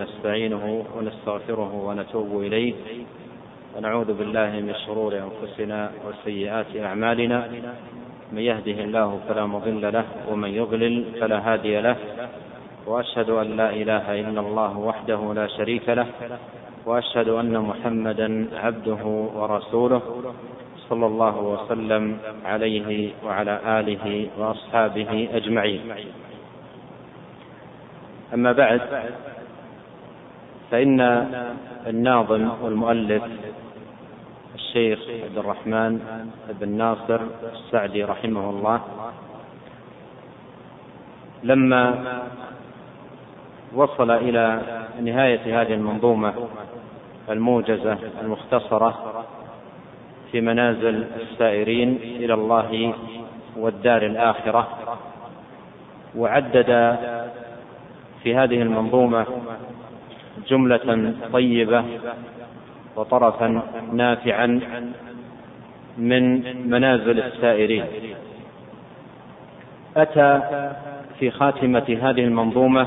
ونستعينه ونستغفره ونتوب إليه، ونعوذ بالله من شرور أنفسنا وسيئات أعمالنا، من يهده الله فلا مضل له ومن يضلل فلا هادي له، وأشهد أن لا إله إلا الله وحده لا شريك له، وأشهد أن محمدا عبده ورسوله صلى الله وسلم عليه وعلى آله وأصحابه أجمعين. أما بعد، فإن الناظم والمؤلف الشيخ عبد الرحمن بن ناصر السعدي رحمه الله لما وصل إلى نهاية هذه المنظومة الموجزة المختصرة في منازل السائرين إلى الله والدار الآخرة، وعدد في هذه المنظومة جملة طيبة وطرفا نافعا من منازل السائرين، أتى في خاتمة هذه المنظومة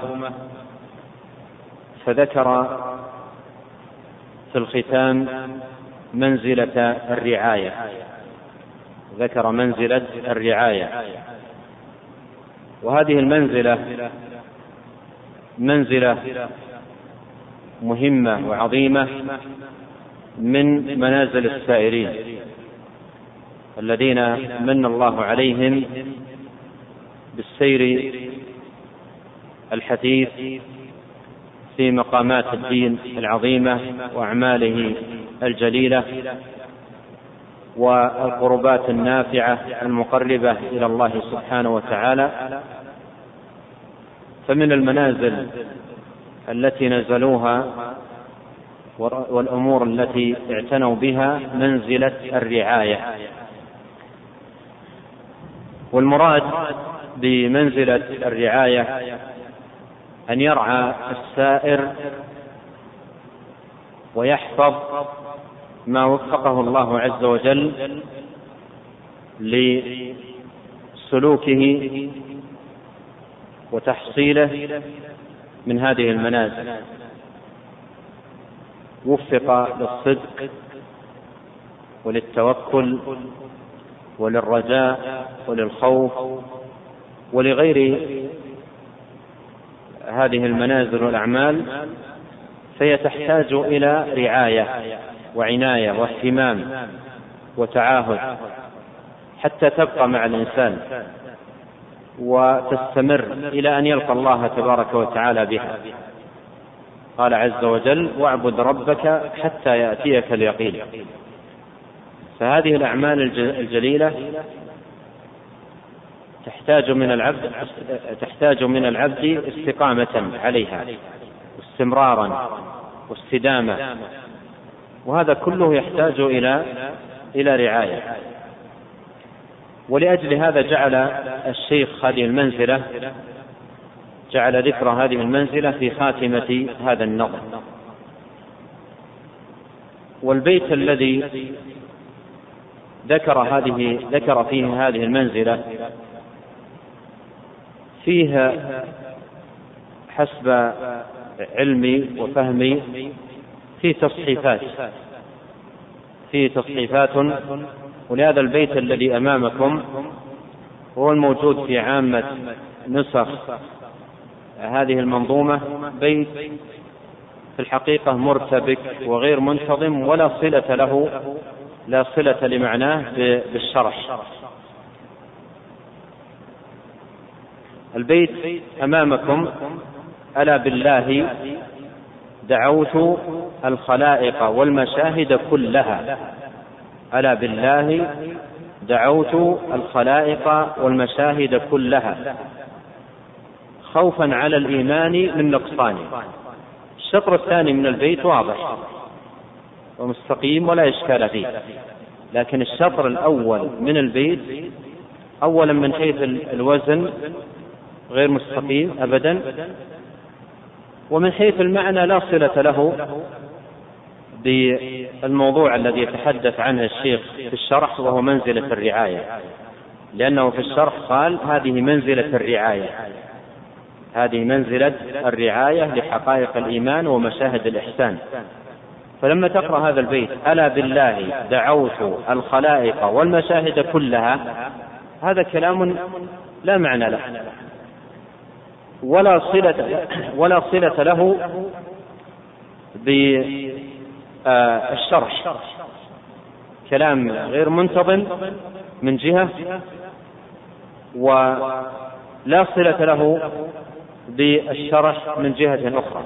فذكر في الختام منزلة الرعاية، ذكر منزلة الرعاية، وهذه المنزلة منزلة مهمة وعظيمة من منازل السائرين الذين من الله عليهم بالسير الحثيث في مقامات الدين العظيمة وأعماله الجليلة والقربات النافعة المقربة إلى الله سبحانه وتعالى. فمن المنازل التي نزلوها والأمور التي اعتنوا بها منزلة الرعاية، والمراد بمنزلة الرعاية أن يرعى السائر ويحفظ ما وفقه الله عز وجل لسلوكه وتحصيله من هذه المنازل، وفق للصدق وللتوكل وللرجاء وللخوف ولغير هذه المنازل والأعمال، فهي تحتاج إلى رعاية وعناية واهتمام وتعاهد حتى تبقى مع الإنسان وتستمر إلى أن يلقى الله تبارك وتعالى بها. قال عز وجل: واعبد ربك حتى يأتيك اليقين. فهذه الأعمال الجليلة تحتاج من العبد استقامة عليها واستمرارا واستدامة، وهذا كله يحتاج إلى رعاية. ولأجل هذا جعل الشيخ هذه المنزلة، جعل ذكر هذه المنزلة في خاتمة هذا النظم. والبيت الذي ذكر فيه هذه المنزلة فيها حسب علمي وفهمي في تصحيفات، ولهذا البيت الذي أمامكم هو الموجود في عامة نسخ هذه المنظومة بيت في الحقيقة مرتبك وغير منتظم، ولا صلة له، لا صلة لمعناه بالشرح. البيت أمامكم: ألا بالله دعوت الخلائق والمشاهد كلها. ألا بالله دعوت الخلائق والمشاهد كلها خوفا على الإيمان من نقصانه. الشطر الثاني من البيت واضح ومستقيم ولا إشكال فيه، لكن الشطر الأول من البيت أولا من حيث الوزن غير مستقيم أبدا، ومن حيث المعنى لا صلة له بالموضوع الذي يتحدث عنه الشيخ في الشرح، وهو منزلة الرعاية، لأنه في الشرح قال: هذه منزلة الرعاية، هذه منزلة الرعاية لحقائق الإيمان ومشاهد الإحسان. فلما تقرأ هذا البيت ألا بالله دعوت الخلائق والمشاهد كلها، هذا كلام لا معنى له ولا صلة له بالشرح، كلام غير منتظم من جهة، ولا صلة له بالشرح من جهة أخرى.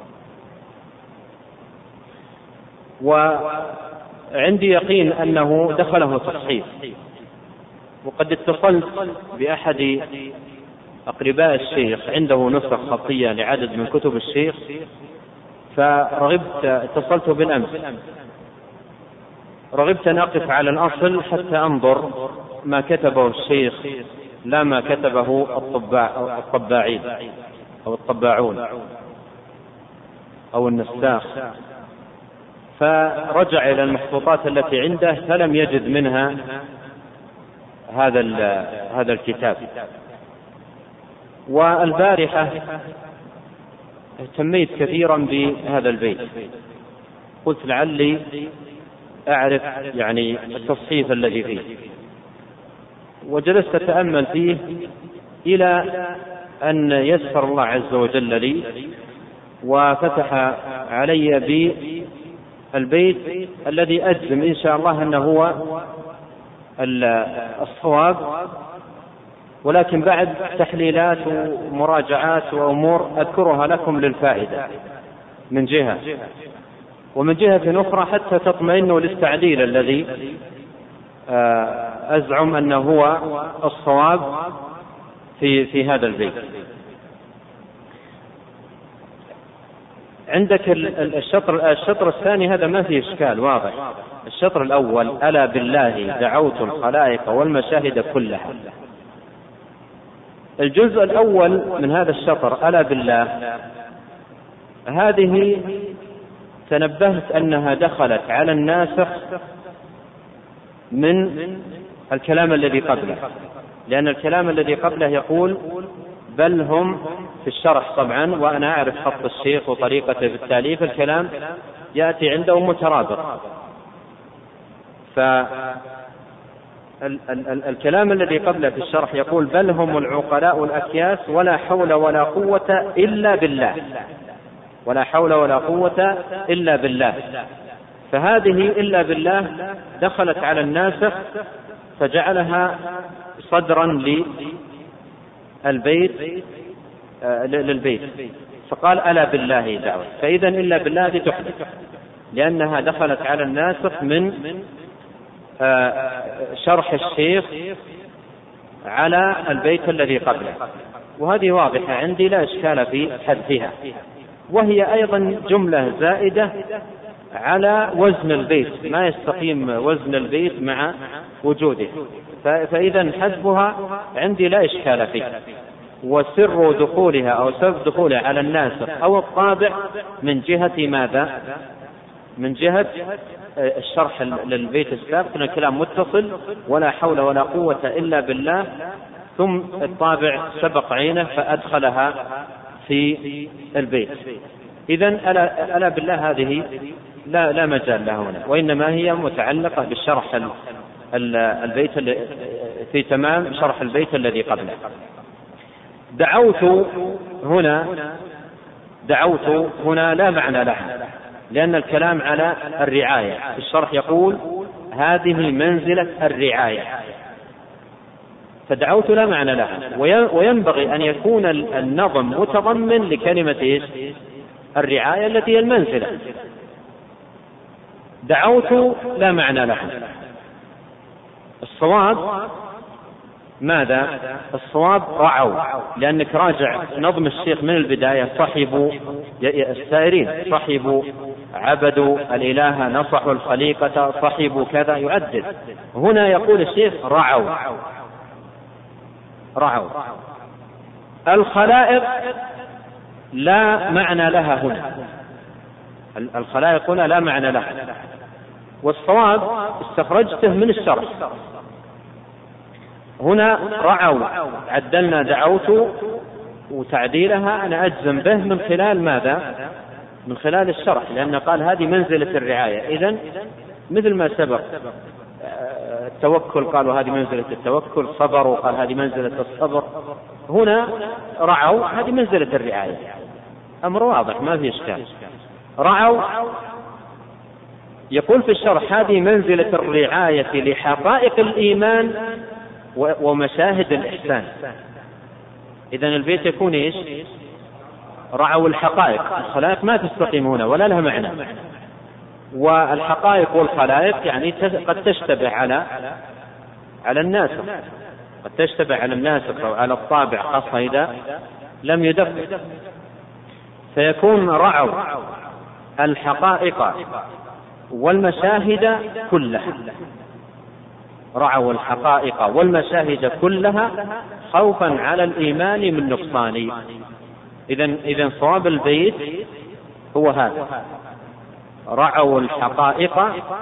وعندي يقين أنه دخله تصحيف، وقد اتصلت بأحد أقرباء الشيخ عنده نسخ خطية لعدد من كتب الشيخ، اتصلت بالأمس، رغبت أن أقف على الأصل حتى أنظر ما كتبه الشيخ لا ما كتبه الطباعين أو الطباعون أو النساخ. فرجع إلى المخطوطات التي عنده فلم يجد منها هذا الكتاب. والبارحة اهتميت كثيرا بهذا البيت، قلت لعلي أعرف يعني التصحيف الذي فيه، وجلست أتأمل فيه إلى أن يسر الله عز وجل لي وفتح علي بالبيت الذي أجزم إن شاء الله أنه هو الصواب، ولكن بعد تحليلات ومراجعات وأمور أذكرها لكم للفائدة من جهة، ومن جهة أخرى حتى تطمئنوا للتعديل الذي أزعم أنه هو الصواب في هذا البيت. عندك الشطر الثاني هذا ما فيه إشكال واضح. الشطر الأول ألا بالله دعوت الخلائق والمشاهد كلها. الجزء الأول من هذا الشطر ألا بالله، هذه تنبهت أنها دخلت على الناسخ من الكلام الذي قبله، لأن الكلام الذي قبله يقول بل هم في الشرح طبعا، وأنا أعرف خط الشيخ وطريقته في التأليف، الكلام يأتي عنده مترابط. فالكلام الذي قبله في الشرح يقول بل هم العقلاء الأكياس ولا حول ولا قوة إلا بالله، ولا حول ولا قوة إلا بالله. فهذه إلا بالله دخلت على الناسخ فجعلها صدرا للبيت، فقال ألا بالله دعوة. فإذا إلا بالله تحدث، لأنها دخلت على الناسخ من شرح الشيخ على البيت الذي قبله، وهذه واضحة عندي لا إشكال في حذفها، وهي أيضا جملة زائدة على وزن البيت، ما يستقيم وزن البيت مع وجوده، فإذا حذفها عندي لا إشكال فيه. وسر دخولها أو سبب دخولها على الناسخ أو الطابع من جهة ماذا؟ من جهة الشرح للبيت السابق، أن الكلام متصل ولا حول ولا قوة إلا بالله، ثم الطابع سبق عينه فأدخلها في البيت. إذن ألا بالله هذه لا مجال لها هنا، وإنما هي متعلقة بالشرح البيت في تمام شرح البيت الذي قبله. دعوت هنا لا معنى لها، لأن الكلام على الرعاية. في الشرح يقول هذه منزلة الرعاية، فدعوت لا معنى لها، وينبغي أن يكون النظم متضمن لكلمة الرعاية التي هي المنزلة. دعوت لا معنى لها. الصواب ماذا؟ الصواب رعوا، لأنك راجع نظم الشيخ من البداية، صحبوا السائرين، صحبوا عبدوا الإله، نصحوا الخليقة، صحبوا كذا، يعدد. هنا يقول الشيخ رعوا. الخلائق لا معنى لها هنا، الخلائق هنا لا معنى لها، والصواب استخرجته من الشرح. هنا رعوا، عدلنا دعوت وتعديلها أنا أجزم به من خلال ماذا؟ من خلال الشرح، لأنه قال هذه منزلة الرعاية. إذن مثل ما سبق التوكل قالوا هذه منزلة التوكل، صبروا قال هذه منزلة الصبر، هنا رعوا هذه منزلة الرعاية. أمر واضح ما في إشكال. رعوا يقول في الشرح هذه منزلة الرعاية لحقائق الإيمان ومشاهد الإحسان. إذن البيت يكون إيش؟ رعوا الحقائق، الخلائق ما تستقيم هنا ولا لها معنى، والحقائق والخلائق يعني قد تشتبه على الناس، قد تشتبه على الناس أو على الطابع، خاصة إذا لم يدقق، فيكون رعوا الحقائق والمشاهد كلها، رعوا الحقائق والمشاهد كلها خوفا على الإيمان من نقصان. إذن صواب البيت هو هذا: رعوا الحقائق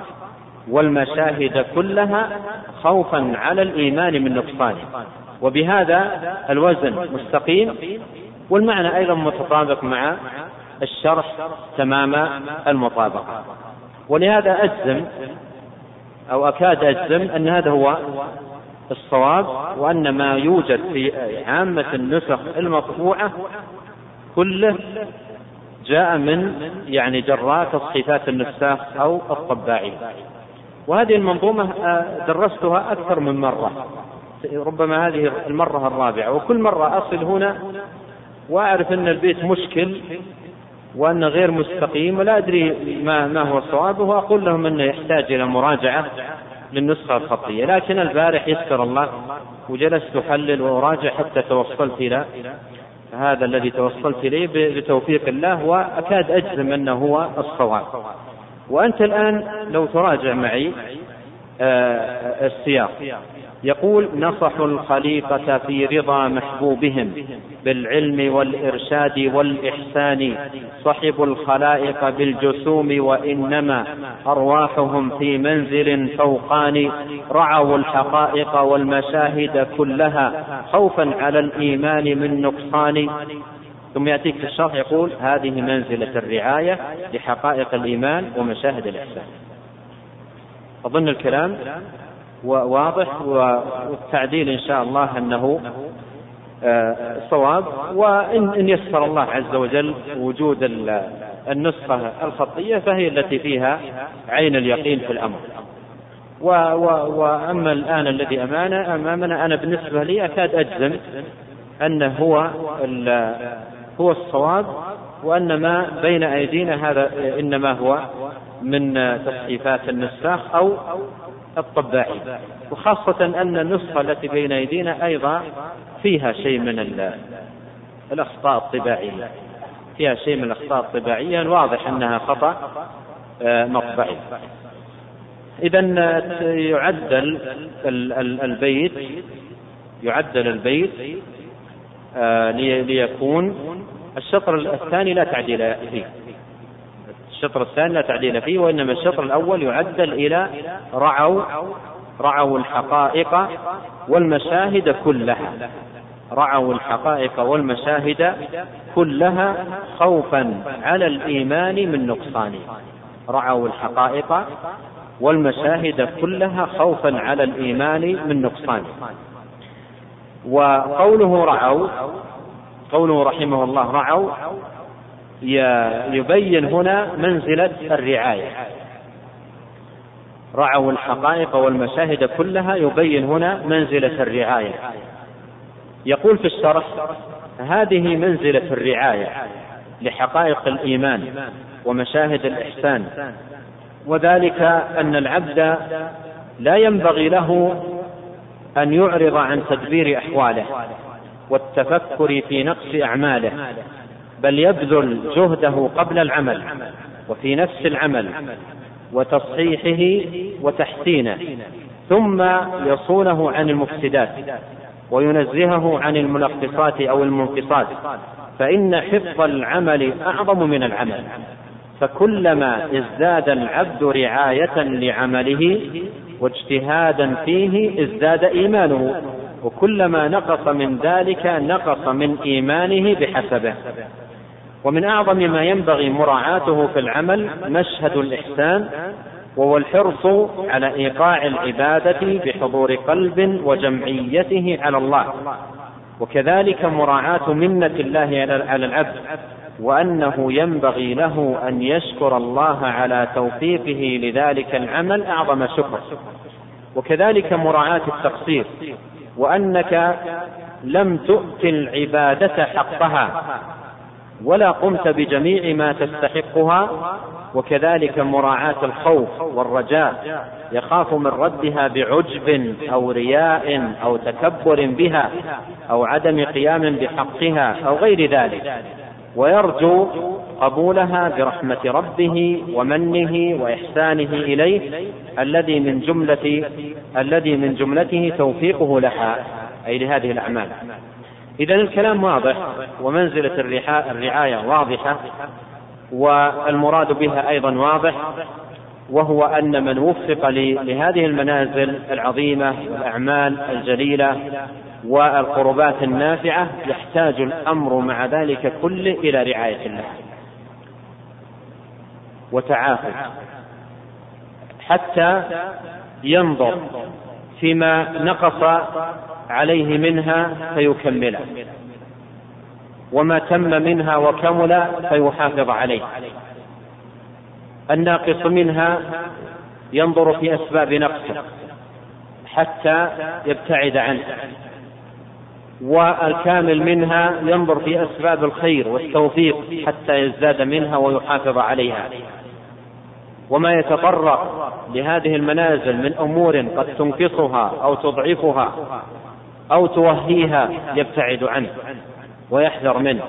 والمشاهد كلها خوفا على الإيمان من نقصان. وبهذا الوزن مستقيم، والمعنى أيضا متطابق مع الشرح تمام المطابقة. ولهذا أجزم أو أكاد أجزم أن هذا هو الصواب، وأن ما يوجد في عامة النسخ المطبوعة كله جاء من يعني جراء تصحيفات النساخ أو الطباعين. وهذه المنظومة درستها أكثر من مرة، ربما هذه المرة الرابعة، وكل مرة أصل هنا وأعرف أن البيت مشكل وأنه غير مستقيم ولا أدري ما هو صوابه، وأقول لهم أنه يحتاج إلى مراجعة للنسخة الخطية. لكن البارح يسر الله وجلست أحلل وأراجع حتى توصلت إلى هذا الذي توصلت إليه بتوفيق الله، وأكاد أجزم أنه هو الصواب. وأنت الآن لو تراجع معي السياق، يقول: نصحوا الخليقة في رضا محبوبهم بالعلم والإرشاد والإحسان، صحبوا الخلائق بالجسوم وإنما أرواحهم في منزل فوقان، رعوا الحقائق والمشاهد كلها خوفا على الإيمان من نقصان. ثم يأتيك في الشرح يقول: هذه منزلة الرعاية لحقائق الإيمان ومشاهد الإحسان. أظن الكلام واضح، والتعديل إن شاء الله أنه صواب. وإن يسر الله عز وجل وجود النسخة الخطية فهي التي فيها عين اليقين في الأمر. وأما الآن الذي أمامنا أنا بالنسبة لي أكاد أجزم أنه هو الصواب، وأن ما بين أيدينا هذا إنما هو من تصحيفات النساخ أو الطباعي، وخاصة أن النسخة التي بين أيدينا أيضا فيها شيء من الأخطاء الطباعية، فيها شيء من الأخطاء الطباعية واضح أنها خطأ مطبعي. إذن يعدل البيت ليكون الشطر الثاني لا تعديل فيه، الشطر الثاني لا تعديل فيه، وإنما الشطر الأول يعدل إلى رعوا الحقائق والمشاهد كلها، رعوا الحقائق والمشاهد كلها خوفا على الإيمان من نقصان، رعوا الحقائق والمشاهد كلها خوفا على الإيمان من نقصان. وقوله رعوا، قوله رحمه الله رعوا، يبين هنا منزلة الرعاية. رعوا الحقائق والمشاهد كلها يبين هنا منزلة الرعاية. يقول في الشرح: هذه منزلة الرعاية لحقائق الإيمان ومشاهد الإحسان، وذلك أن العبد لا ينبغي له أن يعرض عن تدبير أحواله والتفكر في نقص أعماله، بل يبذل جهده قبل العمل وفي نفس العمل وتصحيحه وتحسينه، ثم يصونه عن المفسدات وينزهه عن المنقصات أو المنقصات، فإن حفظ العمل أعظم من العمل، فكلما ازداد العبد رعاية لعمله واجتهادا فيه ازداد إيمانه، وكلما نقص من ذلك نقص من إيمانه بحسبه. ومن أعظم ما ينبغي مراعاته في العمل مشهد الإحسان، وهو الحرص على إيقاع العبادة بحضور قلب وجمعيته على الله، وكذلك مراعاة منة الله على العبد، وأنه ينبغي له أن يشكر الله على توفيقه لذلك العمل أعظم شكر، وكذلك مراعاة التقصير، وأنك لم تؤت العبادة حقها ولا قمت بجميع ما تستحقها، وكذلك مراعاة الخوف والرجاء، يخاف من ردها بعجب أو رياء أو تكبر بها أو عدم قيام بحقها أو غير ذلك، ويرجو قبولها برحمة ربه ومنه وإحسانه إليه الذي من جملته توفيقه لها، أي لهذه الأعمال. إذن الكلام واضح، ومنزلة الرعاية واضحة، والمراد بها أيضا واضح، وهو أن من وفق لهذه المنازل العظيمة والأعمال الجليلة والقربات النافعة يحتاج الأمر مع ذلك كله إلى رعاية الله وتعاهد، حتى ينظر فيما نقص عليه منها فيكمله، وما تم منها وكمل فيحافظ عليه. الناقص منها ينظر في أسباب نقصه حتى يبتعد عنه، والكامل منها ينظر في أسباب الخير والتوفيق حتى يزداد منها ويحافظ عليها. وما يتطرق لهذه المنازل من أمور قد تنقصها أو تضعفها أو توهيها يبتعد عنه ويحذر منه.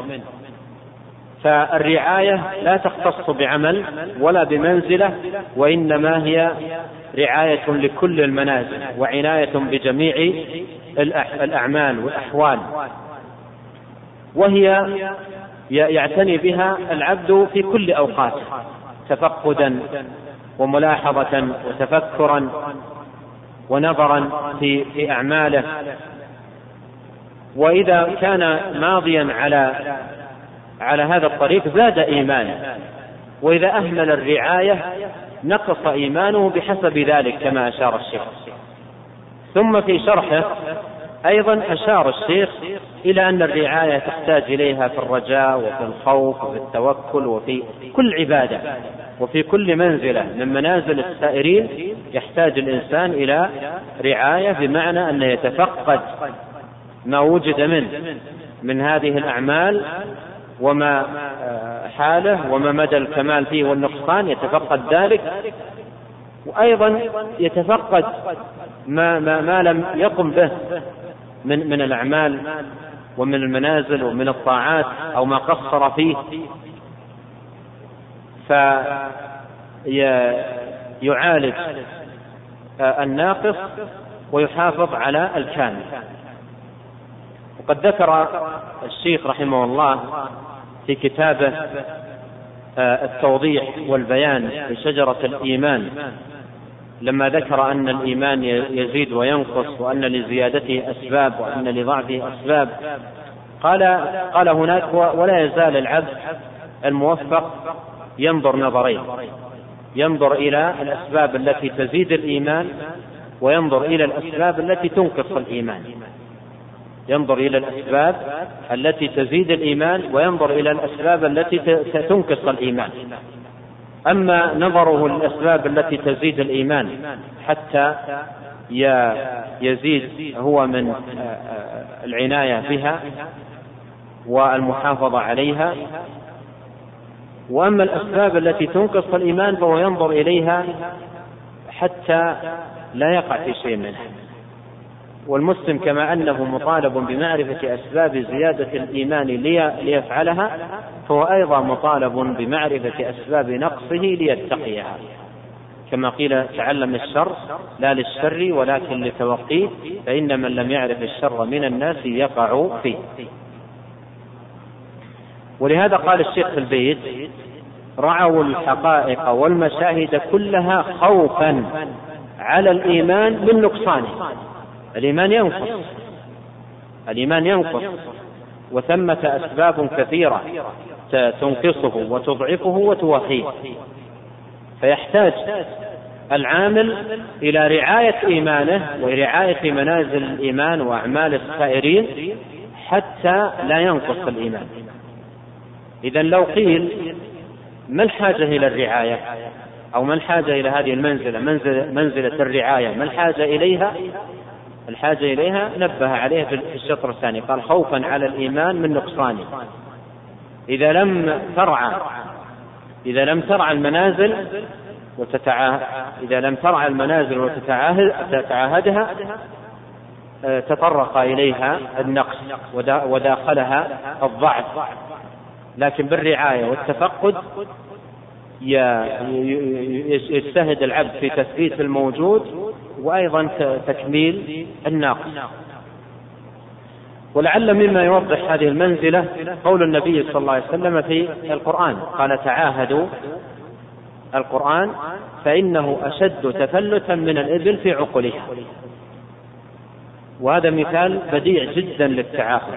فالرعاية لا تختص بعمل ولا بمنزلة، وإنما هي رعاية لكل المنازل وعناية بجميع الأعمال والأحوال، وهي يعتني بها العبد في كل أوقاته تفقدا وملاحظة وتفكرا ونظرا في أعماله. وإذا كان ماضيا على هذا الطريق زاد إيمانه، وإذا أهمل الرعاية نقص إيمانه بحسب ذلك كما أشار الشيخ. ثم في شرحه أيضا أشار الشيخ إلى أن الرعاية تحتاج إليها في الرجاء وفي الخوف وفي التوكل وفي كل عبادة وفي كل منزلة من منازل السائرين يحتاج الإنسان إلى رعاية، بمعنى أن يتفقد ما وجد من هذه الأعمال وما حاله وما مدى الكمال فيه والنقصان، يتفقد ذلك، وأيضا يتفقد ما لم يقم به من الأعمال ومن المنازل ومن الطاعات أو ما قصر فيه، فيعالج الناقص ويحافظ على الكامل. وقد ذكر الشيخ رحمه الله في كتابه التوضيح والبيان في شجرة الإيمان، لما ذكر أن الإيمان يزيد وينقص، وأن لزيادته أسباب وأن لضعفه أسباب، قال هناك ولا يزال العبد الموفق ينظر نظرين: ينظر إلى الأسباب التي تزيد الإيمان، وينظر إلى الأسباب التي تنقص الإيمان. ينظر إلى الأسباب التي تزيد الإيمان، وينظر إلى الأسباب التي تنقص الإيمان. أما نظره للأسباب التي تزيد الإيمان حتى يزيد هو من العناية بها والمحافظة عليها، وأما الأسباب التي تنقص الإيمان فهو ينظر إليها حتى لا يقع في شيء منها. والمسلم كما أنه مطالب بمعرفة أسباب زيادة الإيمان ليفعلها، فهو أيضا مطالب بمعرفة أسباب نقصه ليتقيها، كما قيل: تعلم الشر لا للشر ولكن لتوقيه، فإن من لم يعرف الشر من الناس يقع فيه. ولهذا قال الشيخ في البيت: رعوا الحقائق والمشاهد كلها خوفا على الإيمان من نقصانه. الإيمان ينقص الإيمان ينقص، وثمة أسباب كثيرة تنقصه وتضعفه وتوخيه، فيحتاج العامل إلى رعاية إيمانه ورعاية منازل الإيمان وأعمال السائرين حتى لا ينقص الإيمان. إذن لو قيل ما الحاجة إلى الرعاية أو ما الحاجة إلى هذه المنزلة، منزلة الرعاية، ما الحاجة إليها؟ الحاجة إليها نبه عليه في الشطر الثاني، قال خوفا على الإيمان من نقصانه. إذا لم ترعى المنازل وتتعاهدها تطرق إليها النقص وداخلها الضعف، لكن بالرعاية والتفقد يجتهد العبد في تثبيت الموجود وأيضا تكميل الناقص. ولعل مما يوضح هذه المنزلة قول النبي صلى الله عليه وسلم في القرآن، قال تعاهدوا القرآن فإنه أشد تفلتا من الإبل في عقلها. وهذا مثال بديع جدا للتعاهد.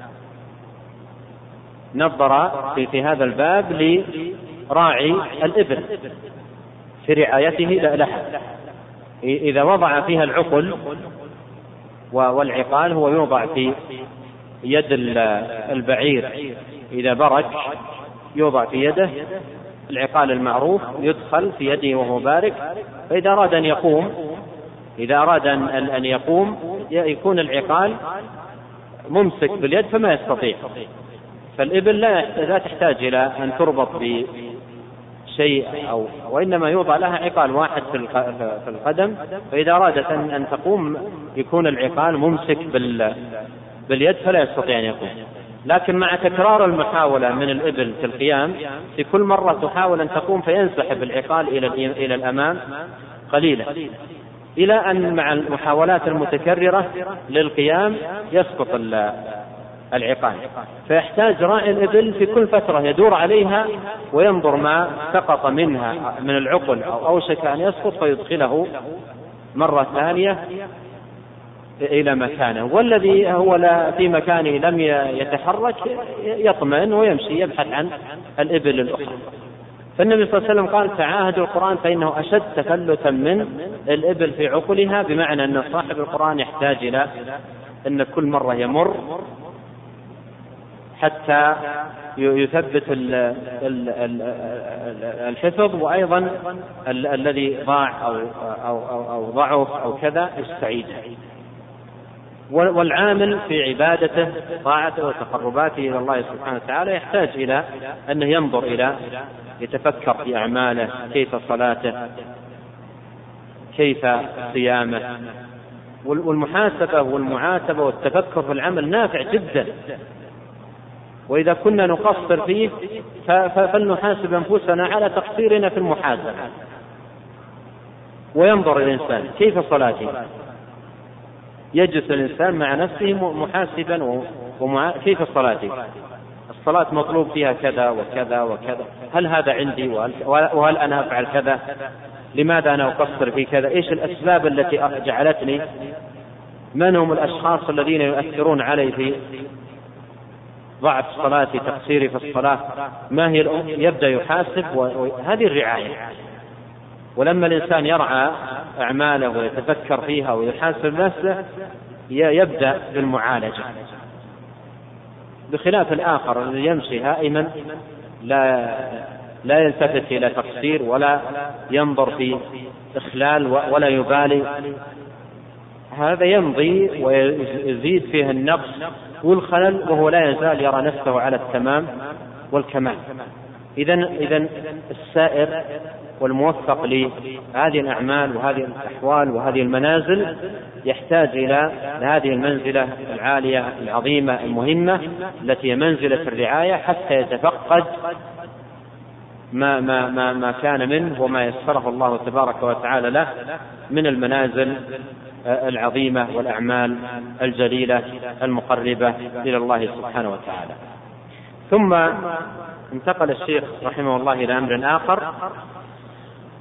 نظر في هذا الباب لراعي الإبل في رعايته لها، إذا وضع فيها العقل والعقال هو يوضع في يد البعير، إذا برك يوضع في يده العقال المعروف يدخل في يده وهو بارك، فإذا أراد أن يقوم يكون العقال ممسك باليد فما يستطيع. فالإبل لا تحتاج إلى أن تربط بشيء وإنما يوضع لها عقال واحد في القدم، فإذا أرادت أن تقوم يكون العقال ممسك باليد فلا يستطيع أن يقوم. لكن مع تكرار المحاولة من الإبل في القيام، في كل مرة تحاول أن تقوم فينسحب العقال إلى الأمام قليلا، إلى أن مع المحاولات المتكررة للقيام يسقط العقال. فيحتاج راعي الإبل في كل فترة يدور عليها وينظر ما سقط منها من العقل أو أوشك أن يسقط فيدخله مرة ثانية إلى مكانه، والذي هو في مكانه لم يتحرك يطمئن ويمشي يبحث عن الإبل الأخرى. فالنبي صلى الله عليه وسلم قال تعاهدوا القرآن فإنه أشد تفلتا من الإبل في عقلها، بمعنى أن صاحب القرآن يحتاج إلى أن كل مرة يمر حتى يثبت الحفظ، وأيضا الذي ضاع أو ضعف أو كذا يستعيد. والعامل في عبادته طاعته وتقرباته إلى الله سبحانه وتعالى يحتاج إلى أنه ينظر يتفكر في أعماله، كيف صلاته، كيف صيامه. والمحاسبة والمعاتبة والتفكر في العمل نافع جدا، وإذا كنا نقصر فيه فلنحاسب أنفسنا على تقصيرنا في المحاسبة. وينظر الإنسان كيف صلاته، يجلس الإنسان مع نفسه محاسبا كيف صلاته، الصلاة مطلوب فيها كذا وكذا وكذا، هل هذا عندي وهل أنا أفعل كذا، لماذا أنا أقصر في كذا، إيش الأسباب التي جعلتني، من هم الأشخاص الذين يؤثرون علي في ضعف صلاتي، تقصيري في الصلاة، ما هي يبدأ يحاسب، وهذه الرعاية. ولما الإنسان يرعى أعماله ويتفكر فيها ويحاسب نفسه يبدأ بالمعالجة، بخلاف الآخر الذي يمشي هائما لا يلتفت إلى تقصير ولا ينظر في إخلال ولا يبالي، هذا يمضي ويزيد فيه النقص والخلل وهو لا يزال يرى نفسه على التمام والكمال. إذن السائر والموفق لهذه الأعمال وهذه الأحوال وهذه المنازل يحتاج إلى هذه المنزلة العالية العظيمة المهمة التي هي منزلة الرعاية، حتى يتفقد ما كان منه وما يسره الله تبارك وتعالى له من المنازل العظيمة والأعمال الجليلة المقربة إلى الله سبحانه وتعالى. ثم انتقل الشيخ رحمه الله إلى أمر آخر،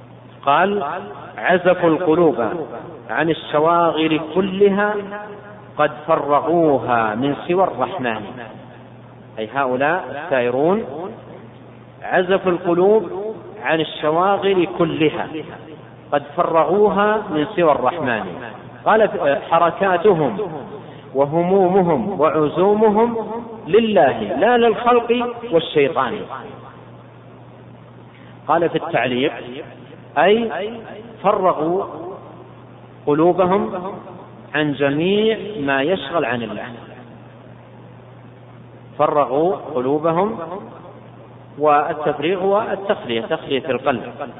قال عزفوا القلوب عن الشواغل كلها قد فرغوها من سوى الرحمن، أي هؤلاء السائرون عزفوا القلوب عن الشواغل كلها، قد فرغوها من سوى الرحمن. قال حركاتهم وهمومهم وعزومهم لله لا للخلق والشيطان. قال في التعليق أي فرغوا قلوبهم عن جميع ما يشغل عن الله، فرغوا قلوبهم. والتفريغ هو التخلية، تخلية القلب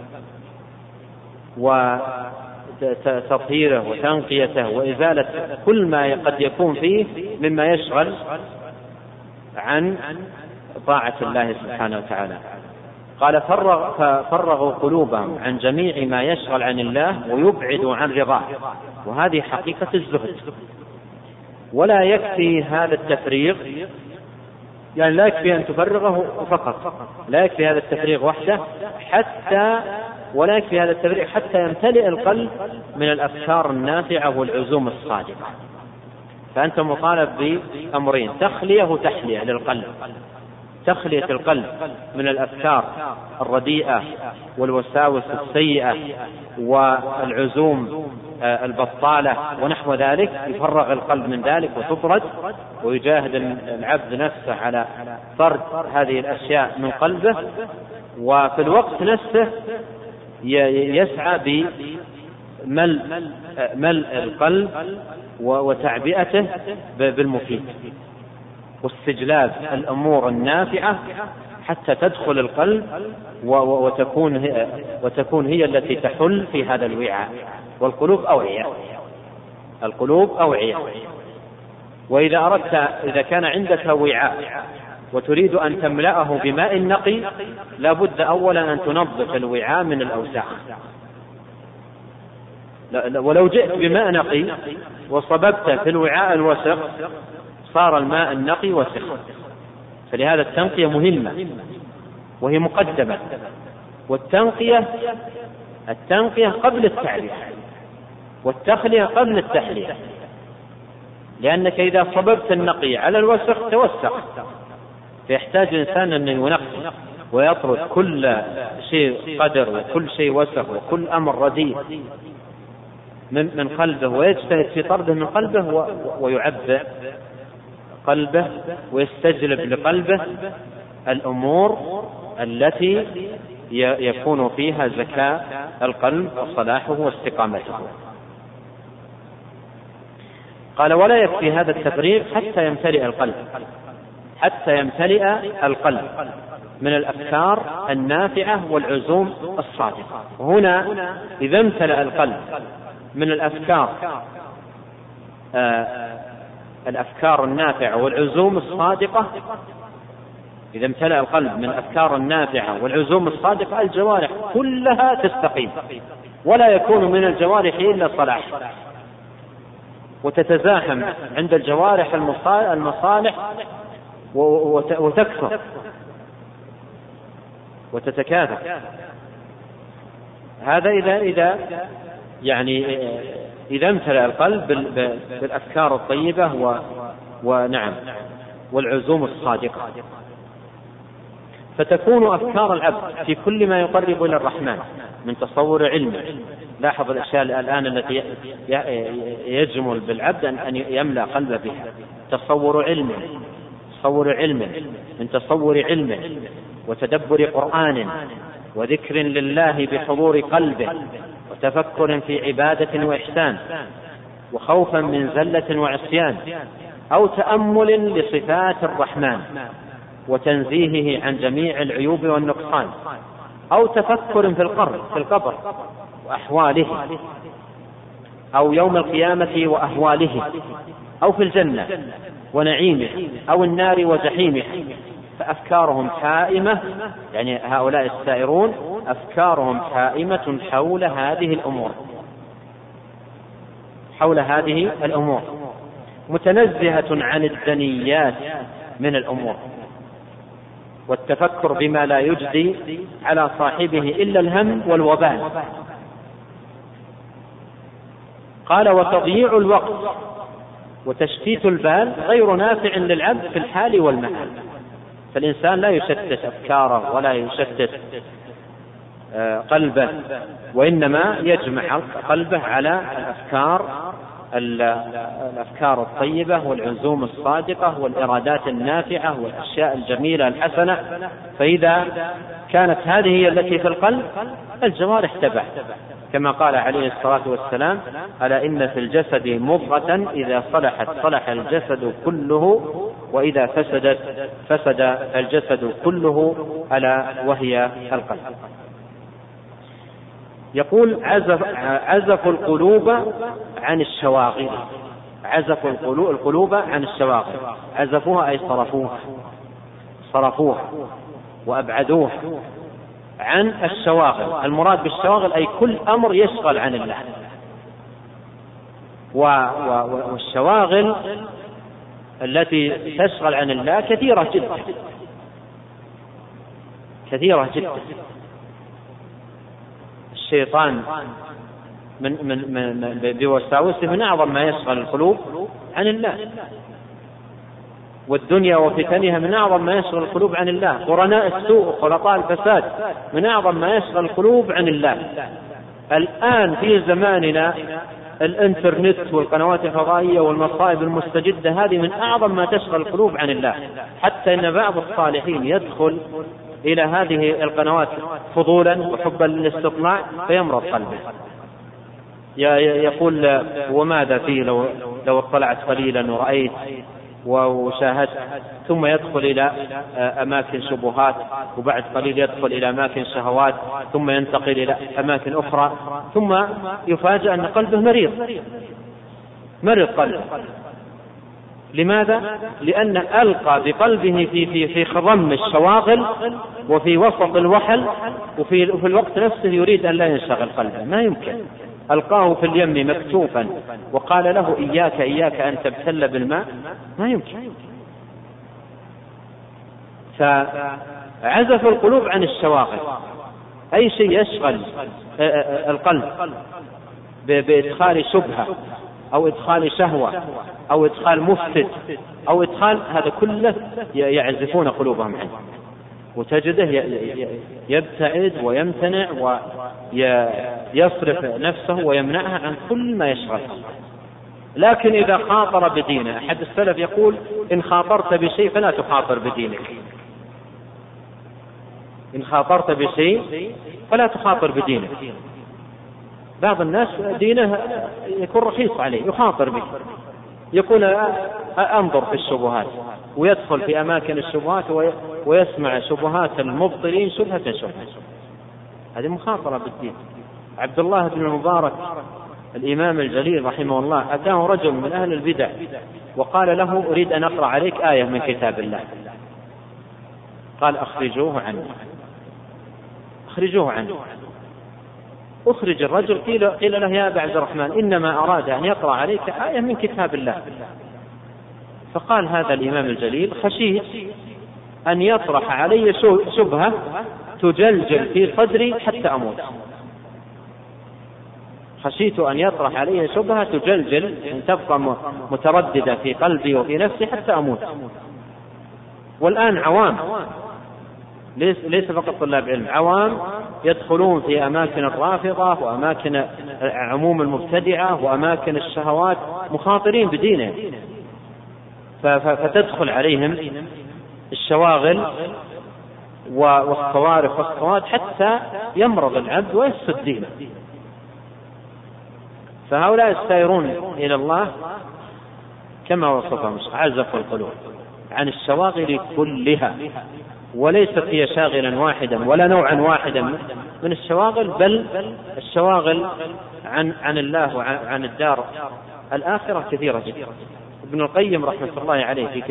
وتطهيره وتنقيته وإزالة كل ما قد يكون فيه مما يشغل عن طاعة الله سبحانه وتعالى. قال فرغوا قلوبهم عن جميع ما يشغل عن الله ويبعدوا عن رضاه، وهذه حقيقة الزهد. ولا يكفي هذا التفريغ، يعني لا يكفي أن تفرغه فقط، لا يكفي هذا التفريغ وحده، ولا يكفي هذا التفريغ حتى يمتلئ القلب من الأفكار النافعة والعزوم الصادقة. فأنت مطالب بأمرين: تخلية وتحلية للقلب، تخلية القلب من الأفكار الرديئة والوساوس السيئة والعزوم البطالة ونحو ذلك، يفرغ القلب من ذلك وتطرد، ويجاهد العبد نفسه على طرد هذه الأشياء من قلبه، وفي الوقت نفسه يسعى بملء القلب وتعبئته بالمفيد واستجلاب الأمور النافعة حتى تدخل القلب وتكون هي التي تحل في هذا الوعاء. والقلوب أوعية، القلوب أوعية. إذا كان عندك وعاء وتريد أن تملأه بماء نقي، لابد أولا أن تنظف الوعاء من الأوساخ. ولو جئت بماء نقي وصببت في الوعاء الوسخ صار الماء النقي وسخ. فلهذا التنقية مهمة وهي مقدمة، والتنقية قبل التعلية، والتخلية قبل التحلية. لأنك إذا صببت النقي على الوسخ توسخ، فيحتاج الإنسان أن ينقي ويطرد كل شيء قدر وكل شيء وسخ وكل أمر رديء من قلبه، ويجتهد في طرده من قلبه ويعبئ قلبه ويستجلب لقلبه الأمور التي يكون فيها زكاء القلب وصلاحه واستقامته. قال: ولا يكفي هذا التفريغ حتى يمتلئ القلب من الأفكار النافعة والعزوم الصادقة. هنا إذا امتلأ القلب من الأفكار النافعة والعزوم الصادقة، إذا امتلأ القلب من الأفكار النافعة والعزوم الصادقة، الجوارح كلها تستقيم، ولا يكون من الجوارح إلا صلاح، وتتزاحم عند الجوارح المصالح وتكثر وتتكاثر. هذا إذا امتلأ القلب بالأفكار الطيبة والعزوم الصادقة، فتكون أفكار العبد في كل ما يقرب إلى الرحمن من تصور علمه. لاحظ الأشياء الآن التي يجمل بالعبد أن يملأ قلبه بها: تصور علمه من تصور علمه، وتدبر قرآن، وذكر لله بحضور قلبه، وتفكر في عبادة وإحسان، وخوفا من زلة وعصيان، أو تأمل لصفات الرحمن وتنزيهه عن جميع العيوب والنقصان، أو تفكر في القبر وأحواله، أو يوم القيامة وأهواله، أو في الجنة ونعيمه، أو النار وجحيمه. فأفكارهم حائمة، يعني هؤلاء السائرون أفكارهم حائمة حول هذه الأمور، متنزهة عن الدنيات من الأمور، والتفكر بما لا يجدي على صاحبه إلا الهم والوبال. قال: وتضييع الوقت وتشتيت البال غير نافع للعبد في الحال والمآل. فالإنسان لا يشتت أفكاره ولا يشتت قلبه، وإنما يجمع قلبه على الأفكار الطيبة والعزوم الصادقة والإرادات النافعة والأشياء الجميلة الحسنة. فإذا كانت هذه هي التي في القلب الجوارح تبع، كما قال عليه الصلاة والسلام: ألا إن في الجسد مضغة إذا صلحت صلح الجسد كله وإذا فسدت فسد الجسد كله، ألا وهي القلب. يقول: عزف القلوب عن الشواغل. عزف القلوب عن الشواغل، عزفوها أي صرفوها وأبعدوها عن الشواغل. المراد بالشواغل أي كل أمر يشغل عن الله. والشواغل التي تشغل عن الله كثيرة جدا. الشيطان بوساوسه من أعظم ما يشغل القلوب عن الله، والدنيا وفتنها من أعظم ما يشغل القلوب عن الله، قرناء السوء وخلطاء الفساد من أعظم ما يشغل القلوب عن الله. الآن في زماننا الانترنت والقنوات الفضائية والمصائب المستجدة هذه من أعظم ما تشغل القلوب عن الله، حتى إن بعض الصالحين يدخل إلى هذه القنوات فضولا وحبا للاستطلاع فيمرض قلبه، يقول: وماذا فيه لو اطلعت قليلا ورأيت وشاهدت، ثم يدخل إلى أماكن شبهات، وبعد قليل يدخل إلى أماكن شهوات، ثم ينتقل إلى أماكن أخرى، ثم يفاجأ أن قلبه مريض قلبه. لماذا؟ لأن ألقى بقلبه في خضم الشواغل وفي وسط الوحل، وفي الوقت نفسه يريد أن لا ينشغل قلبه. ما يمكن. ألقاه في اليم مكتوفا وقال له: إياك أن تبتل بالماء. ما يمكن. فعزف القلوب عن الشواغل، أي شيء يشغل القلب بإدخال شبهة أو إدخال شهوة أو إدخال مفسد أو إدخال، هذا كله يعزفون قلوبهم عنه، وتجده يبتعد ويمتنع ويصرف نفسه ويمنعها عن كل ما يشغل. لكن إذا خاطر بدينه، أحد السلف يقول: إن خاطرت بشيء فلا تخاطر بدينك. إن خاطرت بشيء فلا تخاطر بدينك. بعض الناس دينه يكون رخيص عليه، يخاطر به، يكون أنظر في الشبهات ويدخل في أماكن الشبهات ويسمع شبهات المبطلين شبهة. هذه مخاطرة بالدين. عبد الله بن المبارك الإمام الجليل رحمه الله أتاه رجل من أهل البدع وقال له: أريد أن أقرأ عليك آية من كتاب الله. قال: أخرجوه عنه. أخرج الرجل، قيل له: يا أبا عبد الرحمن، إنما أراد أن يقرأ عليك آية من كتاب الله. فقال هذا الإمام الجليل: خشيت أن يطرح علي شبهة تجلجل في صدري حتى أموت. خشيت أن يطرح علي شبهة تجلجل، أن تبقى مترددة في قلبي وفي نفسي حتى أموت. والآن عوام، ليس فقط طلاب علم، عوام يدخلون في أماكن الرافضة وأماكن عموم المبتدعة وأماكن الشهوات، مخاطرين بدينه، فتدخل عليهم الشواغل والصوارف والصواد حتى يمرض العبد ويفسد دينه. فهؤلاء السائرون إلى الله كما وصفهم: عزف القلوب عن الشواغل كلها، وليست هي شاغلا واحدا ولا نوعا واحدا من الشواغل، بل الشواغل عن الله وعن الدار الآخرة كثيرة جدا. ابن القيم رحمة الله عليه في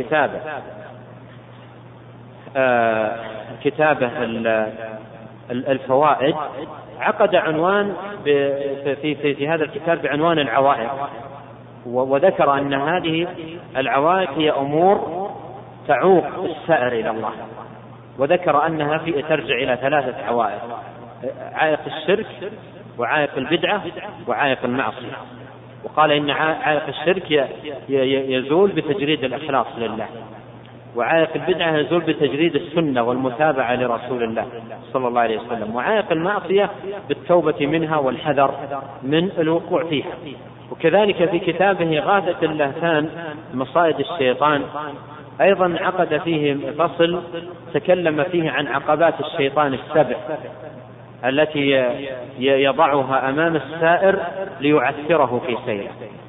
كتابه الفوائد عقد عنوان في هذا الكتاب بعنوان العوائق، وذكر أن هذه العوائق هي أمور تعوق السائر إلى الله، وذكر أنها ترجع إلى 3 عوائق: عائق الشرك، وعائق البدعة، وعائق المعصية. وقال إن عائق الشرك يزول بتجريد الإخلاص لله، وعائق البدعة يزول بتجريد السنة والمتابعة لرسول الله صلى الله عليه وسلم، وعائق المعصية بالتوبة منها والحذر من الوقوع فيها. وكذلك في كتابه غاثة اللهفان مصائد الشيطان أيضا عقد فيه فصل تكلم فيه عن عقبات الشيطان السبع التي يضعها أمام السائر ليعثره في سيره.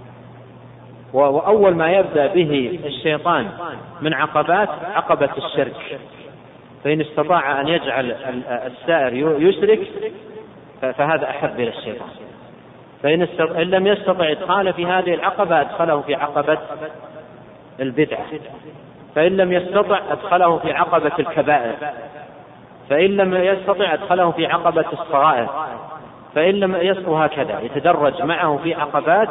وأول ما يبدأ به الشيطان من عقبات عقبة الشرك، فإن استطاع أن يجعل السائر يشرك فهذا أحب إلى الشيطان، فإن لم يستطع إدخاله في هذه العقبة أدخله في عقبة البدعة، فإن لم يستطع أدخله في عقبة الكبائر، فإن لم يستطع أدخله في عقبة الصغائر، فإن لم يستطع هكذا يتدرج معه في عقبات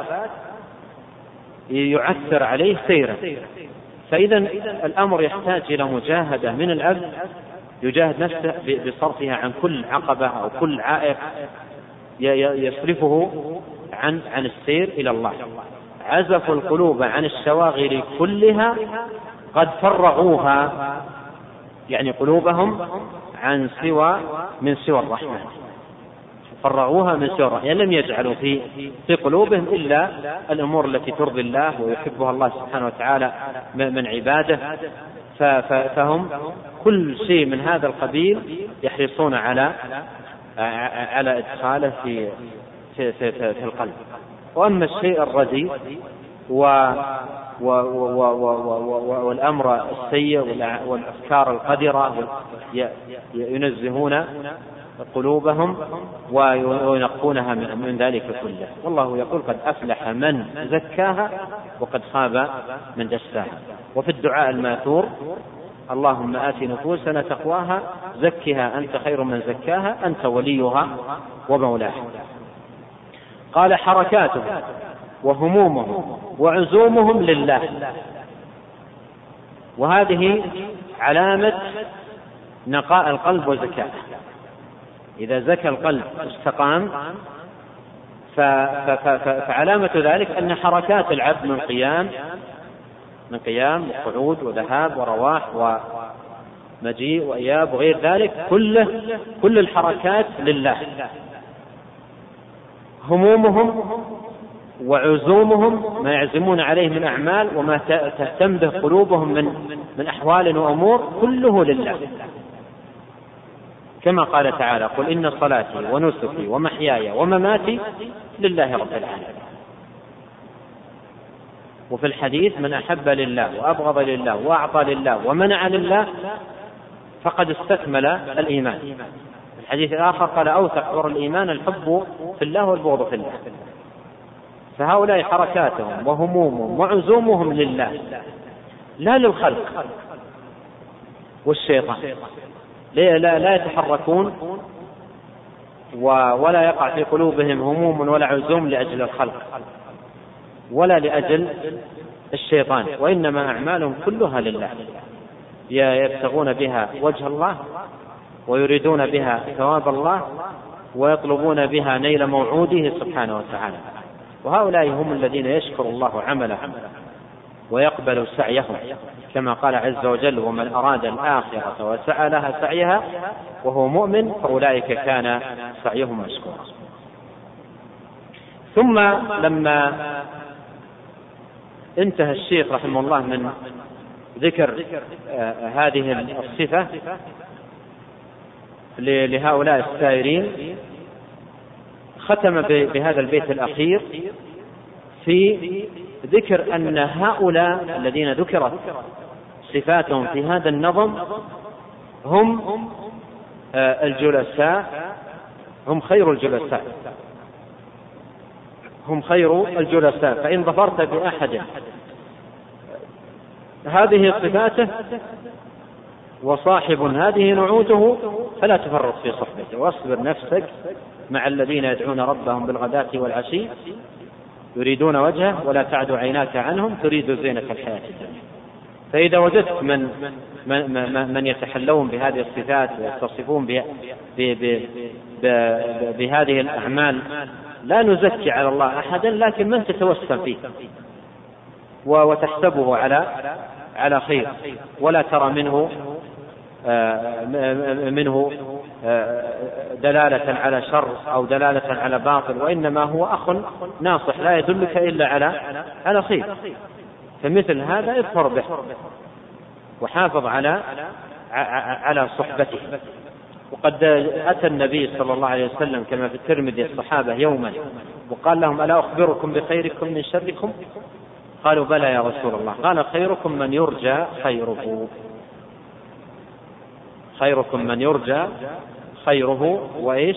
يعثر عليه سيرا. فإذا الأمر يحتاج إلى مجاهدة من العبد، يجاهد نفسه بصرفها عن كل عقبة أو كل عائق يصرفه عن السير إلى الله. عزفوا القلوب عن الشواغل كلها قد فرغوها، يعني قلوبهم عن من سوى الرحمن، فرغوها من سوى الرحمن، يعني لم يجعلوا في قلوبهم إلا الأمور التي ترضي الله ويحبها الله سبحانه وتعالى من عباده، فهم كل شيء من هذا القبيل يحرصون على إدخاله في القلب. وأما الشيء الرديء والأمر السيء والأفكار القذرة ينزهون قلوبهم وينقونها من ذلك كله. والله يقول قد أفلح من زكاها وقد خاب من دساها. وفي الدعاء الماثور اللهم آت نفوسنا تقواها زكها أنت خير من زكاها أنت وليها ومولاها. قال حركاتهم وهمومهم وعزومهم لله، وهذه علامة نقاء القلب وزكاته. إذا زكى القلب استقام فعلامة ذلك أن حركات العبد من قيام وقعود وذهاب ورواح ومجيء وإياب وغير ذلك كل الحركات لله. همومهم وعزومهم ما يعزمون عليه من أعمال وما تهتم به قلوبهم من أحوال وأمور كله لله، كما قال تعالى قل إن صلاتي ونسكي ومحياي ومماتي لله رب العالمين. وفي الحديث من أحب لله وأبغض لله وأعطى لله ومنع لله فقد استكمل الإيمان. الحديث الآخر قال أوثق عور الإيمان الحب في الله والبغض في الله. فهؤلاء حركاتهم وهمومهم وعزومهم لله لا للخلق والشيطان، لا يتحركون ولا يقع في قلوبهم هموم ولا عزوم لأجل الخلق ولا لأجل الشيطان، وإنما أعمالهم كلها لله يبتغون بها وجه الله ويريدون بها ثواب الله ويطلبون بها نيل موعوده سبحانه وتعالى. وهؤلاء هم الذين يشكر الله عملهم ويقبل سعيهم، كما قال عز وجل ومن أراد الآخرة وسعى لها سعيها وهو مؤمن فأولئك كان سعيهم مشكورا. ثم لما انتهى الشيخ رحمه الله من ذكر هذه الصفة لهؤلاء السائرين ختم بهذا البيت الأخير في ذكر أن هؤلاء الذين ذكرت صفاتهم في هذا النظم هم الجلساء، هم خير الجلساء، هم خير الجلساء. فإن ظفرت بأحد هذه صفاته وصاحب هذه نعوته فلا تفرط في صحبته، واصبر نفسك مع الذين يدعون ربهم بالغداة والعشي يريدون وجهه ولا تعد عيناك عنهم تريد زينة الحياة الدنيا. فإذا وجدت من يتحلون بهذه الصفات ويتصفون بهذه الأعمال، لا نزكي على الله أحدا، لكن من تتوسم فيه وتحسبه على خير، ولا ترى منه دلالة على شر أو دلالة على باطل، وإنما هو أخ ناصح لا يدلك إلا على خير. فمثل هذا اظفر به وحافظ على صحبته. وقد أتى النبي صلى الله عليه وسلم كما في الترمذي الصحابة يوما وقال لهم: ألا أخبركم بخيركم من شركم؟ قالوا: بلى يا رسول الله. قال: خيركم من يرجى خيره، خيركم من يرجى خيره وإيش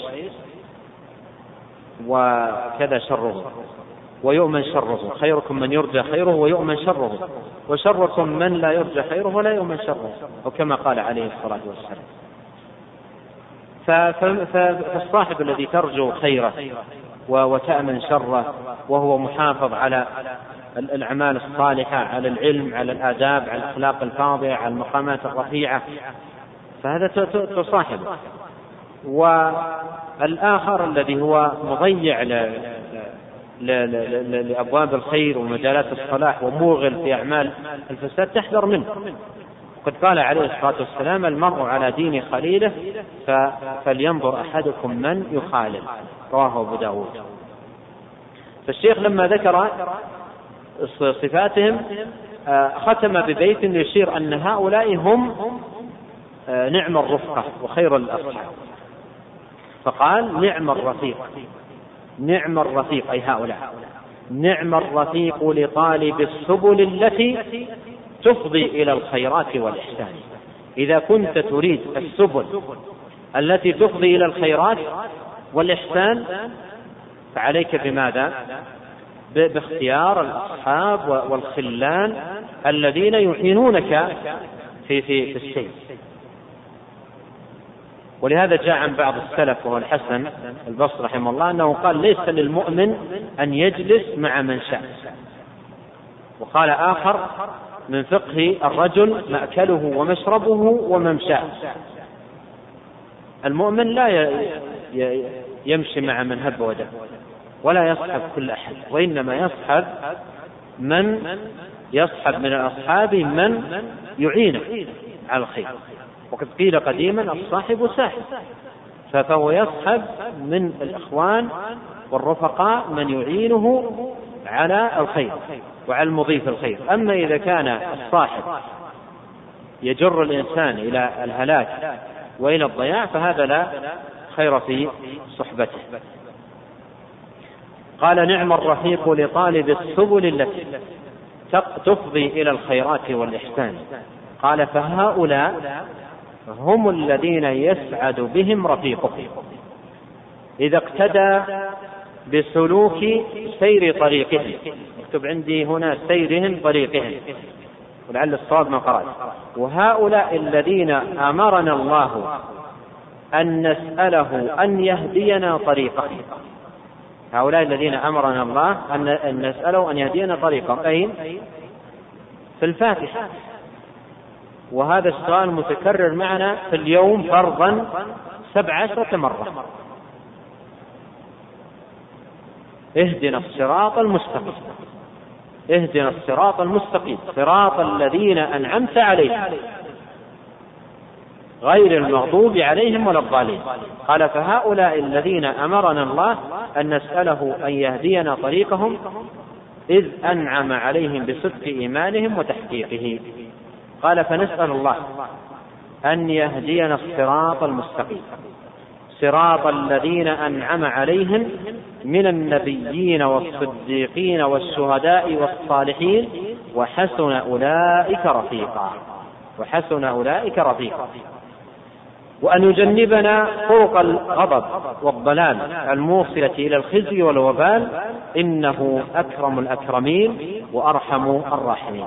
وكذا شره ويؤمن شره، خيركم من يرجى خيره ويؤمن شره، وشركم من لا يرجى خيره ولا يؤمن شره، وكما قال عليه الصلاة والسلام. فالصاحب الذي ترجو خيره وتأمن شره وهو محافظ على الأعمال الصالحة، على العلم، على الآداب، على الأخلاق الفاضلة، على المقامات الرفيعة، فهذا تصاحبه. والآخر الذي هو مضيع لأبواب الخير ومجالات الصلاح وموغل في أعمال الفساد، تحذر منه. وقد قال عليه الصلاة والسلام: المرء على دين خليله فلينظر أحدكم من يخالل، رواه أبو داود. فالشيخ لما ذكر صفاتهم ختم ببيت يشير أن هؤلاء هم نعم الرفقة وخير الأصحاب، فقال: نعم الرفيق، نعم الرفيق، أي هؤلاء نعم الرفيق لطالب السبل التي تفضي إلى الخيرات والإحسان. إذا كنت تريد السبل التي تفضي إلى الخيرات والإحسان فعليك بماذا؟ باختيار الأصحاب والخلان الذين يعينونك في الشيء. ولهذا جاء عن بعض السلف وهو الحسن البصري رحمه الله أنه قال: ليس للمؤمن أن يجلس مع من شاء. وقال آخر: من فقه الرجل مأكله ومشربه وممشاه. المؤمن لا يمشي مع من هب ودب ولا يصحب كل أحد، وإنما يصحب من الأصحاب من يعينه على الخير. وقد قيل قديما: الصاحب ساحب، فهو يصحب من الإخوان والرفقاء من يعينه على الخير وعلى المضيف الخير. أما إذا كان الصاحب يجر الإنسان إلى الهلاك وإلى الضياع فهذا لا خير في صحبته. قال: نعم الرفيق لطالب السبل التي تفضي إلى الخيرات والإحسان. قال: فهؤلاء هم الذين يسعد بهم رفيقهم إذا اقتدى بسلوك سير طريقهم. اكتب عندي هنا سيرهم طريقهم، ولعل الصواب ما قرأت. وهؤلاء الذين أمرنا الله أن نسأله أن يهدينا طريقهم، هؤلاء الذين أمرنا الله أن نسأله أن يهدينا طريقهم أين؟ في الفاتحة. وهذا السؤال متكرر معنا في اليوم فرضا 17 مرة. اهدنا الصراط المستقيم، اهدنا الصراط المستقيم، صراط الذين أنعمت عليهم غير المغضوب عليهم ولا الضالين. قال: فهؤلاء الذين أمرنا الله أن نسأله أن يهدينا طريقهم إذ أنعم عليهم بصدق إيمانهم وتحقيقه. قال: فنسأل الله أن يهدينا الصراط المستقيم، صراط الذين أنعم عليهم من النبيين والصديقين والشهداء والصالحين وحسن أولئك رفيقا، وحسن أولئك رفيقا. وأن يجنبنا طرق الغضب والضلال الموصلة إلى الخزي والوبال، إنه أكرم الأكرمين وأرحم الراحمين.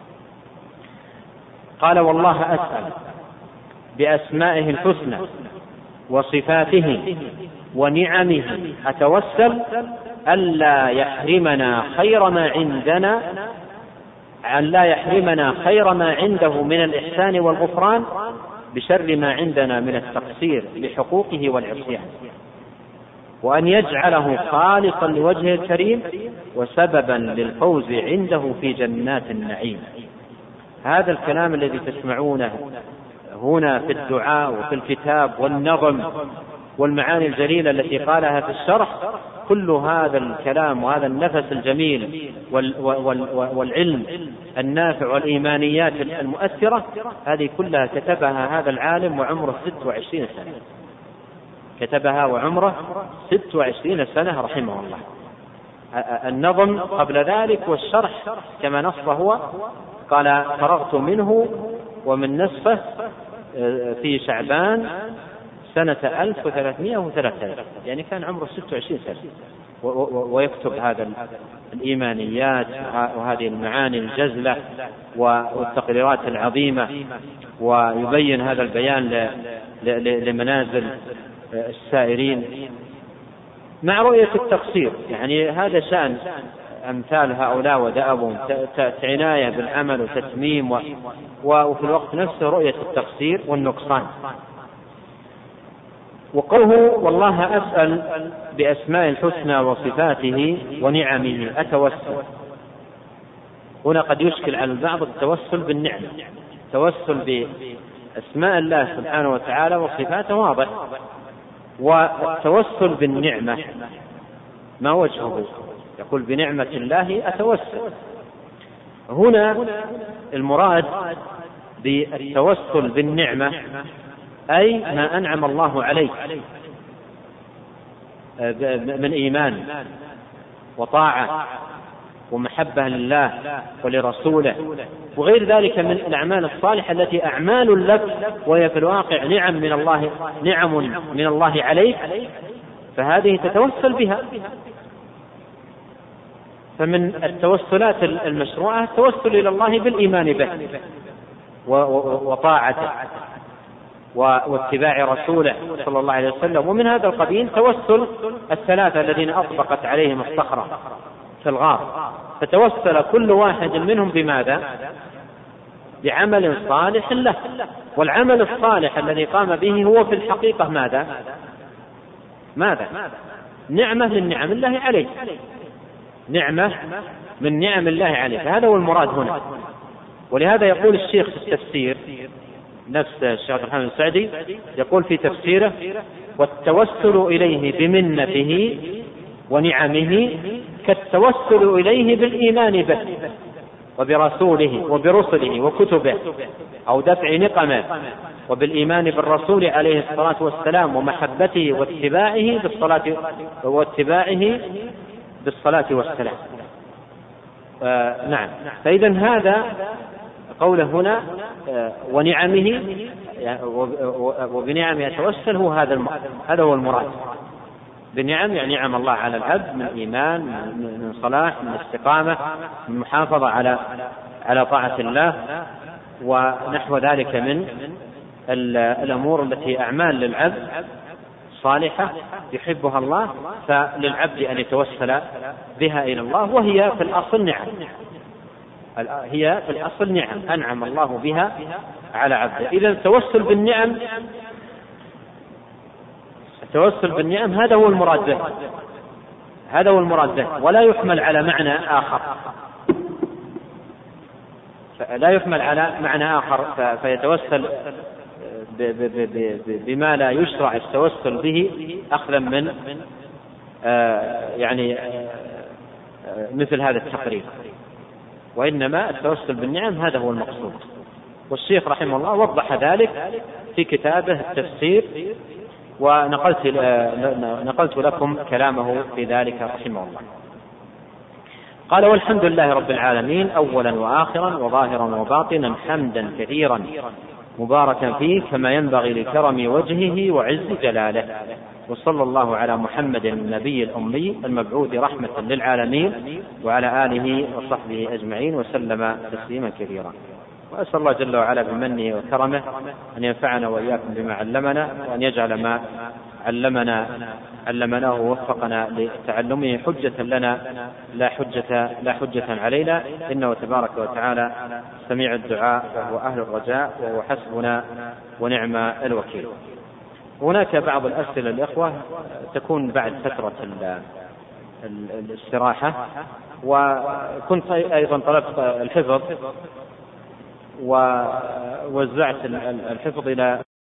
قال: والله أسأل بأسمائه الحسنى وصفاته ونعمه أتوسل ألا يحرمنا خير ما عندنا أن لا يحرمنا خير ما عنده من الإحسان والغفران بشر ما عندنا من التقصير بحقوقه والعصيان، وأن يجعله خالصا لوجهه الكريم وسببا للفوز عنده في جنات النعيم. هذا الكلام الذي تسمعونه هنا في الدعاء وفي الكتاب والنظم والمعاني الجليلة التي قالها في الشرح، كل هذا الكلام وهذا النفس الجميل والعلم النافع والإيمانيات المؤثرة، هذه كلها كتبها هذا العالم وعمره 26 سنة، كتبها وعمره 26 سنة رحمه الله. النظم قبل ذلك والشرح كما نص هو قال: فرغت منه ومن نصفه في شعبان سنة 1303، يعني كان عمره 26 سنة ويكتب هذا الإيمانيات وهذه المعاني الجزلة والتقريرات العظيمة، ويبين هذا البيان لمنازل السائرين مع رؤية التقصير. يعني هذا شأن أمثال هؤلاء ودأبهم، عناية بالعمل وتتميم وفي الوقت نفسه رؤية التقصير والنقصان. وقوله: والله أسأل بأسماء الحسنى وصفاته ونعمه أتوسل. هنا قد يشكل على البعض التوسل بالنعمة، التوسل بأسماء الله سبحانه وتعالى وصفاته واضح، والتوسل بالنعمة ما وجهه؟ يقول: بنعمة الله أتوسل. هنا المراد بالتوسل بالنعمة أي ما أنعم الله عليك من إيمان وطاعة ومحبة لله ولرسوله وغير ذلك من الأعمال الصالحة التي أعمال لك وهي في الواقع نعم من الله عليك، فهذه تتوسل بها. فمن التوسلات المشروعة التوسل إلى الله بالإيمان به وطاعته واتباع رسوله صلى الله عليه وسلم. ومن هذا القبيل توسل الثلاثة الذين أطبقت عليهم الصخرة في الغار، فتوسل كل واحد منهم بماذا؟ بعمل صالح له، والعمل الصالح الذي قام به هو في الحقيقة ماذا؟ نعمة من نعم الله عليه، نعمة من نعم الله عليه. هذا هو المراد هنا. ولهذا يقول الشيخ في التفسير، نفس الشيخ عبد الرحمن السعدي يقول في تفسيره: والتوسل إليه بمنته ونعمه كالتوسل إليه بالإيمان به وبرسوله وبرسله وكتبه أو دفع نقمه، وبالإيمان بالرسول عليه الصلاة والسلام ومحبته واتباعه بالصلاة والسلام. نعم. فإذا هذا قوله هنا ونعمه وبنعمه يتوسل، هذا هو المراد. بنعم يعني نعم الله على العبد من إيمان، من صلاح، من استقامة، من محافظة على طاعة الله ونحو ذلك من الأمور التي أعمال للعبد صالحة يحبها الله، فللعبد أن يتوسل بها إلى الله، وهي في الأصل نعم، هي في الأصل نعم أنعم الله بها على عبده. إذا التوسل بالنعم هذا هو المراد به، ولا يحمل على معنى آخر، فيتوسل بما لا يشرع التوسل به أخذا من يعني مثل هذا التقرير، وإنما التوسل بالنعم هذا هو المقصود. والشيخ رحمه الله وضح ذلك في كتابه التفسير، ونقلت لكم كلامه في ذلك رحمه الله. قال: والحمد لله رب العالمين أولا وآخرا وظاهرا وباطنا حمدا كثيرا مباركا فيه كما ينبغي لكرم وجهه وعز جلاله، وصلى الله على محمد النبي الأمي المبعوث رحمة للعالمين وعلى آله وصحبه أجمعين وسلم تسليما كثيرا. وأسأل الله جل وعلا بمنه وكرمه أن ينفعنا وإياكم بما علمنا، وأن يجعل ما علمناه ووفقنا لتعلمه حجة لنا لا حجة علينا، إنه تبارك وتعالى سميع الدعاء وهو أهل الرجاء وهو حسبنا ونعم الوكيل. هناك بعض الأسئلة الإخوة تكون بعد فترة الاستراحة، وكنت أيضا طلبت الحفظ ووزعت الحفظ إلى